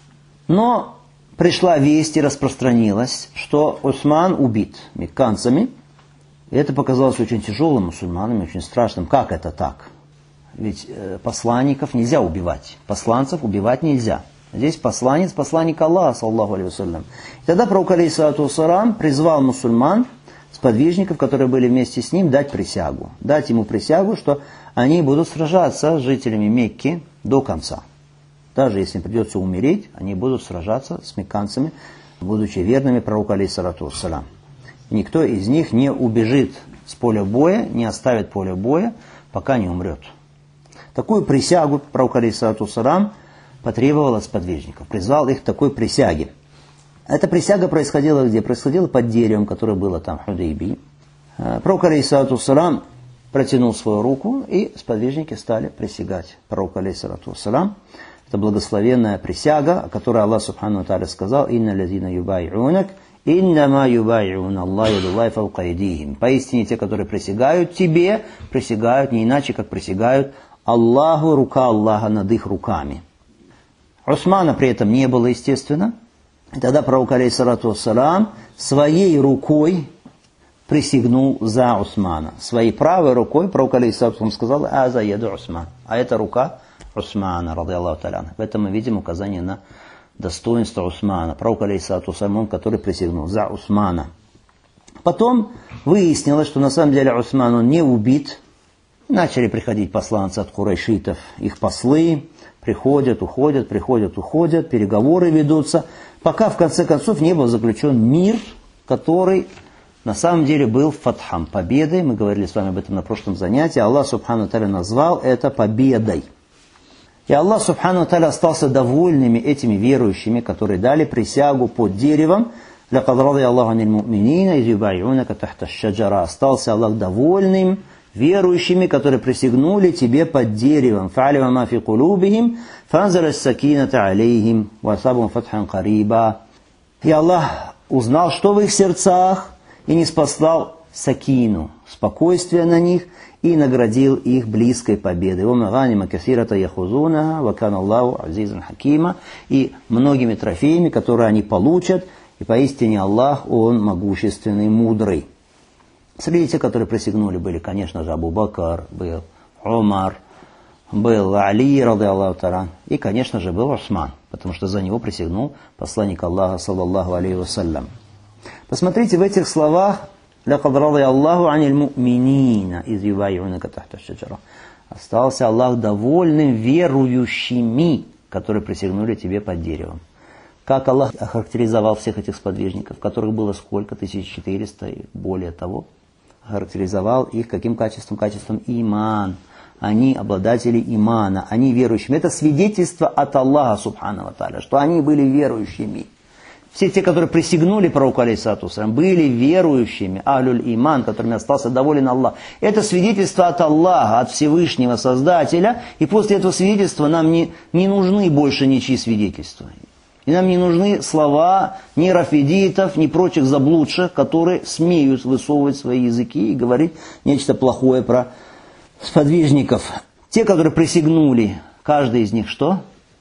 Но пришла весть и распространилась, что Усман убит мекканцами, и это показалось очень тяжелым мусульманам, очень страшным. Как это так? Ведь посланников нельзя убивать, посланцев убивать нельзя. Здесь посланец, посланник Аллаха, саллаллаху алейхи вассалям. И тогда пророк алейхиссалату вассалам призвал мусульман, сподвижников, которые были вместе с ним, дать присягу. Дать ему присягу, что они будут сражаться с жителями Мекки до конца. Даже если им придется умереть, они будут сражаться с мекканцами, будучи верными пророку алейхиссалату вассалам. Никто из них не убежит с поля боя, не оставит поле боя, пока не умрет. Такую присягу пророк алейхиссалату вассалам потребовал от сподвижников, призвал их к такой присяге. Эта присяга происходила где? Происходила под деревом, которое было там в Худейбии. Пророк алейхиссалату вассалам протянул свою руку, и сподвижники стали присягать пророку алейхиссалату вассалам. Это благословенная присяга, о которой Аллах субхану ва тааля сказал: «Инна лазина юбай'унак, иннама юбай'уна Аллах ядуллахи фаука айдихим». Поистине те, которые присягают тебе, присягают не иначе, как присягают Аллаху, рука Аллаха над их руками. Усмана при этом не было, естественно. И тогда пророк алейхиссалату вассалам своей рукой присягнул за Усмана. Своей правой рукой пророк алейхиссалату вассалам сказал: «Аза яду Усман». А это рука Усмана, радийаллаху тааля. В этом мы видим указание на достоинство Усмана. Пророк алейхиссалату вассалам, который присягнул за Усмана. Потом выяснилось, что на самом деле Усман, он не убит. Начали приходить посланцы от курайшитов, их послы, приходят, уходят, переговоры ведутся, пока в конце концов не был заключен мир, который на самом деле был фатхом, победой. Мы говорили с вами об этом на прошлом занятии. Аллах субхану ва тааля назвал это победой. И Аллах субхану ва тааля остался довольными этими верующими, которые дали присягу под деревом. «Лакад радия анил му'минина из юбай'унака тахта аш-шаджара». Остался Аллах довольным верующими, которые присягнули тебе под деревом. «Фа'алима ма фи кулубихим, фанзаля ас-сакината алейхим, ва асабахум фатхан кариба». И Аллах узнал, что в их сердцах, и ниспослал сакину, спокойствие на них, и наградил их близкой победой. И многими трофеями, которые они получат, и поистине Аллах, Он могущественный, мудрый. Среди тех, которые присягнули, были, конечно же, Абу Бакр, был Умар, был Али, рады Аллаху та'аля, и, конечно же, был Усман, потому что за него присягнул посланник Аллаха, саллаллаху алейхи вассалям. Посмотрите в этих словах «Лакад радия Аллаху аниль му'минина из юбай'унака тахта шаджара». Остался Аллах довольным верующими, которые присягнули тебе под деревом. Как Аллах охарактеризовал всех этих сподвижников, которых было сколько? 1400 и более того. Охарактеризовал их каким качеством? Качеством иман. Они обладатели имана, они верующими. Это свидетельство от Аллаха, субхану ва тааля, что они были верующими. Все те, которые присягнули пророку, алейхиссалату вассалям, были верующими. Ахлюль иман, которыми остался доволен Аллах. Это свидетельство от Аллаха, от Всевышнего Создателя. И после этого свидетельства нам не нужны больше ничьи свидетельства. И нам не нужны слова ни рафидитов, ни прочих заблудших, которые смеют высовывать свои языки и говорить нечто плохое про сподвижников. Те, которые присягнули, каждый из них что?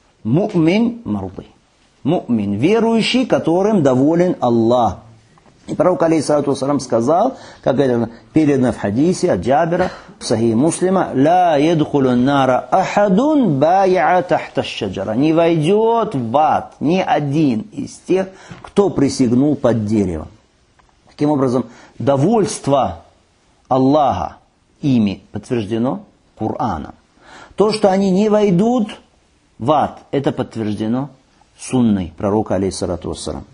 Му'мин марды. Му'мин, верующий, которым доволен Аллах. И пророк, алейхиссалату вассалям, сказал, как это передано в хадисе от Джабира, в Сахихе Муслима, «Ла едхулу нара ахадун бай'a тахта шаджара». Не войдет в ад ни один из тех, кто присягнул под деревом. Таким образом, довольство Аллаха ими подтверждено Кораном. То, что они не войдут в ад, это подтверждено сунной пророка, алейхиссалату вассалям.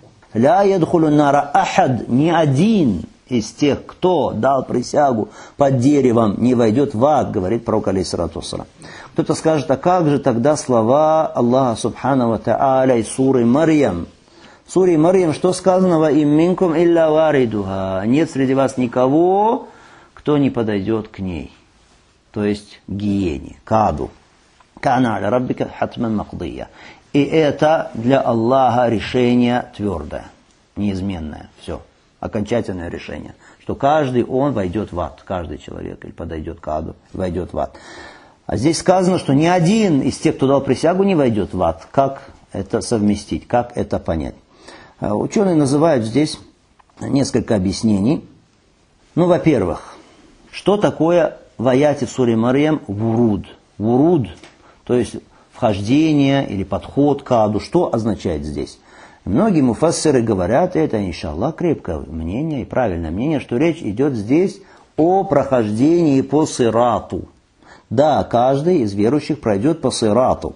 «Ля ядхулу нара ахад», ни один из тех, кто дал присягу под деревом, не войдет в ад, говорит пророк, алейхиссалату вассалям. Кто-то скажет, а как же тогда слова Аллаха субхану ва тааля из суры Марьям? В суре Марьям что сказано? «Ва им минкум илля варидуха». Нет среди вас никого, кто не подойдет к ней. То есть к гиене, к аду. «Кана аля раббика хатман мақдия». И это для Аллаха решение твердое, неизменное. Все, окончательное решение. Что каждый он войдет в ад. Каждый человек или подойдет к аду, войдет в ад. А здесь сказано, что ни один из тех, кто дал присягу, не войдет в ад. Как это совместить? Как это понять? Ученые называют здесь несколько объяснений. Ну, во-первых, что такое в аяте в суре Марьям вуруд? Вуруд, то есть вхождение или подход к аду. Что означает здесь? Многие муфассиры говорят, это, иншаллах, крепкое мнение и правильное мнение, что речь идет здесь о прохождении по сирату. Да, каждый из верующих пройдет по сирату.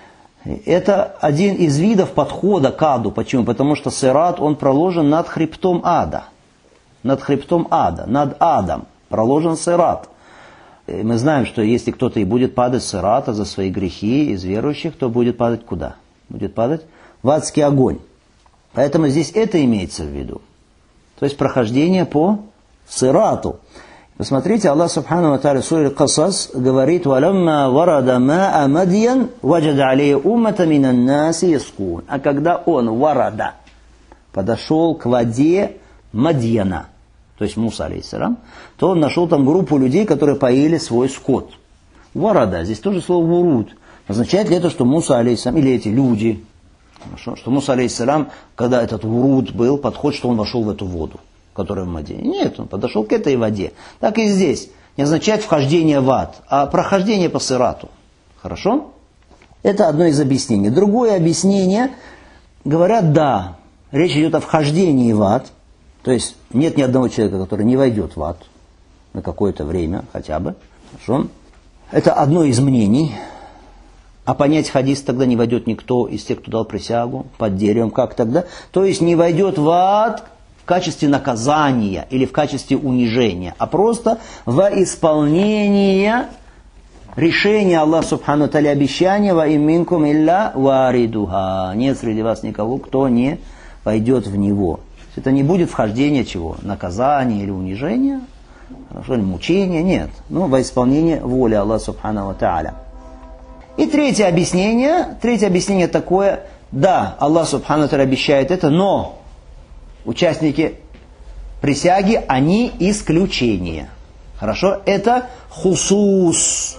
Это один из видов подхода к аду. Почему? Потому что сират, он проложен над хребтом ада. Над хребтом ада, над адом проложен сират. И мы знаем, что если кто-то и будет падать с сирата за свои грехи из верующих, то будет падать куда? Будет падать в адский огонь. Поэтому здесь это имеется в виду. То есть прохождение по сирату. Посмотрите, Аллах Субхану ва Тааля в суре Касас говорит: «Валамма варада ма'a Мадьян, ваджада алейхи уммата минан наси яскун». А когда он, варада, подошел к воде Мадьяна, то есть Муса, алейхиссалям, то он нашел там группу людей, которые поили свой скот. Варада, здесь тоже слово вуруд. Означает ли это, что Муса, алейхиссалям, или эти люди, что Муса, алейхиссалям, когда этот вуруд был, подход, что он вошел в эту воду, которая в Мадьяне? Нет, он подошел к этой воде. Так и здесь. Не означает вхождение в ад, а прохождение по сирату. Хорошо? Это одно из объяснений. Другое объяснение, говорят, да, речь идет о вхождении в ад. То есть нет ни одного человека, который не войдет в ад на какое-то время хотя бы. Хорошо? Это одно из мнений. А понять хадис тогда не войдет никто из тех, кто дал присягу под деревом. Как тогда? То есть не войдет в ад в качестве наказания или в качестве унижения, а просто во исполнение решения Аллаха Субхану Тааля обещания «Ва им минкум илля варидуха». Нет среди вас никого, кто не войдет в него. Это не будет вхождение чего? Наказания или унижения, хорошо, или мучения, нет. Ну, во исполнение воли Аллаха Субхану Тааля. И третье объяснение такое: да, Аллах Субхану Тааля обещает это, но участники присяги, они исключение. Хорошо? Это хусус.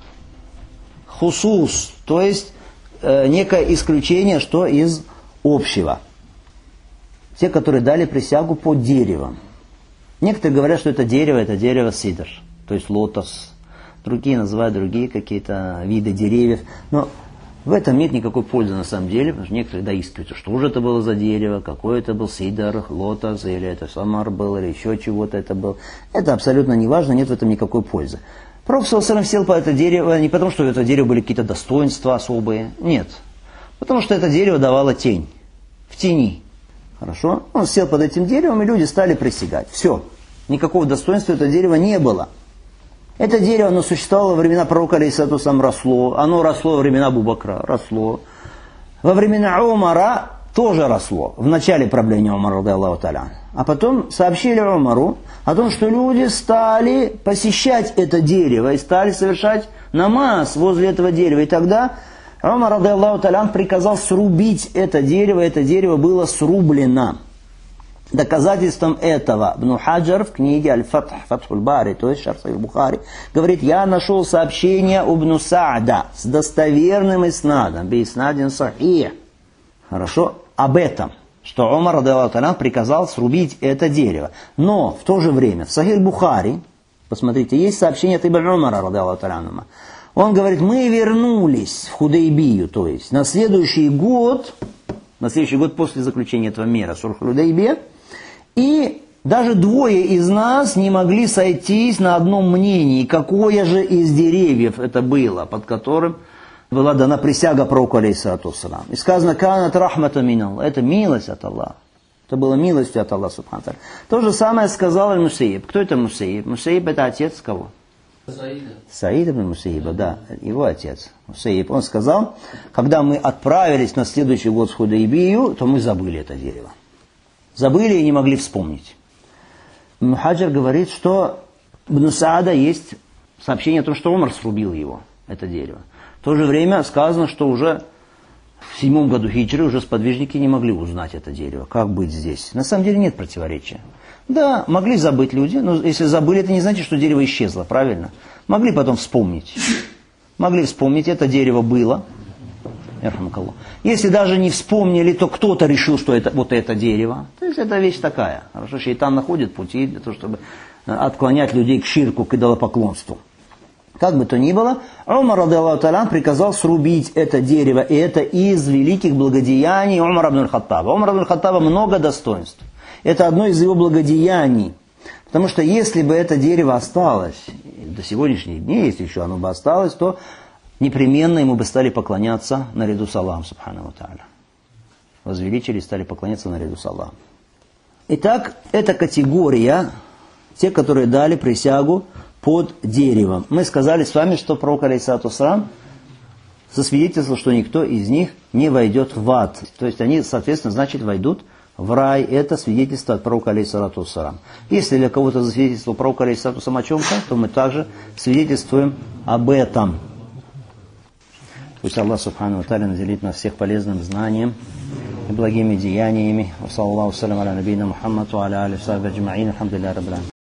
Хусус, то есть некое исключение, что из общего. Те, которые дали присягу под деревом. Некоторые говорят, что это дерево сидр, то есть лотос. Другие называют другие какие-то виды деревьев. Но в этом нет никакой пользы на самом деле, потому что некоторые доискиваются, что же это было за дерево, какой это был сидр, лотос, или это самар был, или еще чего-то это был. Это абсолютно не важно, нет в этом никакой пользы. Пророк ﷺ сел по это дерево не потому, что у этого дерева были какие-то достоинства особые, нет. Потому что это дерево давало тень, в тени. Хорошо? Он сел под этим деревом, и люди стали присягать. Все. Никакого достоинства этого дерева не было. Это дерево, оно существовало во времена пророка, алейхиссалату вассалям, росло. Оно росло во времена Абу Бакра, росло. Во времена Умара тоже росло. В начале правления Умара, радиаллаху та'аля. А потом сообщили Умару о том, что люди стали посещать это дерево и стали совершать намаз возле этого дерева. И тогда Умар, радиаллаху та'аля, приказал срубить это дерево было срублено. Доказательством этого Ибн Хаджар в книге Аль-Фатх, Фатхуль Бари, то есть Шарх Сахих Бухари, говорит: я нашел сообщение Ибн Са'да с достоверным иснадом, бииснадин сахих. Хорошо? Об этом, что Умар, радиаллаху та'аля, приказал срубить это дерево. Но в то же время в Сахих Бухари, посмотрите, есть сообщение от Ибн Умара, радиаллаху та'аля. Он говорит: мы вернулись в Худайбию, то есть на следующий год после заключения этого мира, Сулх-Худайбия, и даже двое из нас не могли сойтись на одном мнении, какое же из деревьев это было, под которым была дана присяга пророку, алейхиссалату вассалям. И сказано: «Канат рахмата миналлах». Это милость от Аллаха. Это было милостью от Аллаха, субхану ва тааля. То же самое сказал Мусаиб. Кто это Мусаиб? Мусаиб — это отец кого? Саид ибн Мусаиба, да, его отец. Мусаиб. Он сказал: когда мы отправились на следующий год в Худайбию, то мы забыли это дерево. Забыли и не могли вспомнить. Ибн Хаджар говорит, что в Ибн Са'да есть сообщение о том, что Умар срубил его, это дерево. В то же время сказано, что уже в 7 году хиджры уже сподвижники не могли узнать это дерево. Как быть здесь? На самом деле нет противоречия. Да, могли забыть люди, но если забыли, это не значит, что дерево исчезло, правильно? Могли потом вспомнить. Могли вспомнить, это дерево было. Если даже не вспомнили, то кто-то решил, что это вот это дерево. То есть это вещь такая. Хорошо, шейтан находит пути для того, чтобы отклонять людей к ширку, к идолопоклонству. Как бы то ни было, Умар, радиаллаху та'аля, приказал срубить это дерево, и это из великих благодеяний Умара ибн аль-Хаттаба. У Умара ибн аль-Хаттаба много достоинств. Это одно из его благодеяний. Потому что если бы это дерево осталось, до сегодняшних дней, если еще оно бы осталось, то непременно ему бы стали поклоняться наряду с Аллахом, субхану ва тааля. Возвеличили и стали поклоняться наряду с Аллахом. Итак, эта категория, те, которые дали присягу под деревом. Мы сказали с вами, что пророк, алейхиссалату вассалям, засвидетельствовал, что никто из них не войдет в ад. То есть они, соответственно, значит, войдут в рай. Это свидетельство от пророка, алейхиссалату вассалям. Если для кого-то засвидетельствовал пророк, алейхиссалату вассалям, о чем-то, то мы также свидетельствуем об этом. Пусть Аллах, субхану ва тааля, наделит нас всех полезным знанием и благими деяниями. Ва саллаллаху салям аля набийна Мухаммад ва аля алихи ва сахбихи аджмаин. Алхамдулиллахи раббил аламин.